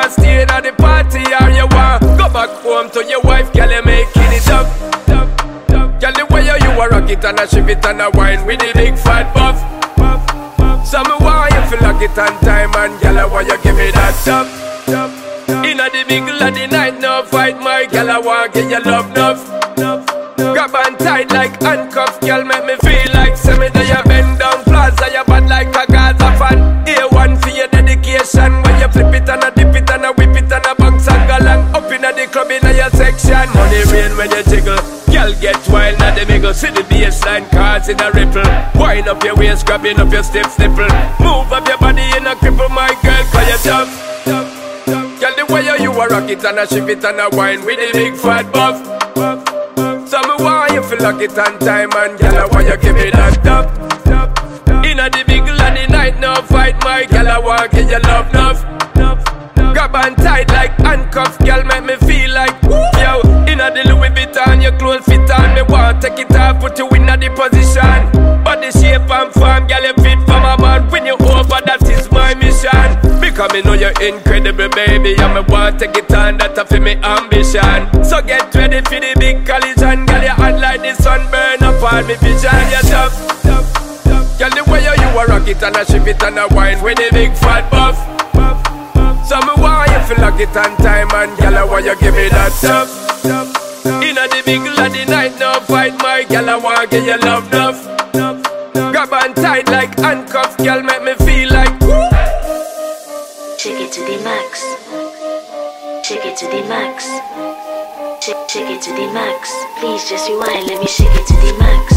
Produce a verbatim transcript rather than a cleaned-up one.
want stay at the party or you want go back home to your wife, girl, you making it up. Girl, the way you a rock it and a shift it and a wine with the big fat buff. So me want you feel like it on time and girl, I want you give me that top. Inna the middle of the night, no fight, my girl, I want get your love enough. Grab and tight like handcuffs, girl, make me feel like semi that you bend down plaza, you bad like a Gaza fan. A one for your dedication, when you flip it and a dip it and a whip it and a bounce and go long. Up inna the club inna your section, money rain when you jiggle. Girl get wild at the middle, see the baseline causing a ripple. Wind up your waist, grabbing up your stiff nipple. Move up your body in a cripple, my girl, cause you're tough. Girl, the way you a rock it and a shift it and a wine with the big fat buff. So me want you feel like it on time and girl, I want you give me that top. Inna the middle of the night, no fight, my girl, I want get your love enough. Grab and tight like handcuffs, girl, make me feel like yo. Inna the Louis Vuitton, your clothes fit on. Me want take it off, put you in a the position. Body shape and form, girl, you fit for my man. When you over, that is my mission. Because me know you're incredible, baby, and me want take it on, that's for me ambition. So get ready for the big collision, girl, you hot like the sun, burn up all me vision. You're tough, girl, the way you a rock it and a shift it and a wine with the big fat buff. So me want you feel like it on time and girl, I want you give me that stuff. Inna the middle of the night, no fight, my girl, I want get your love enough. Grab and tight like handcuffs, girl, make me feel like shake it to the max. Shake it to the max. Shake, shake it to the max. Please just rewind, let me shake it to the max.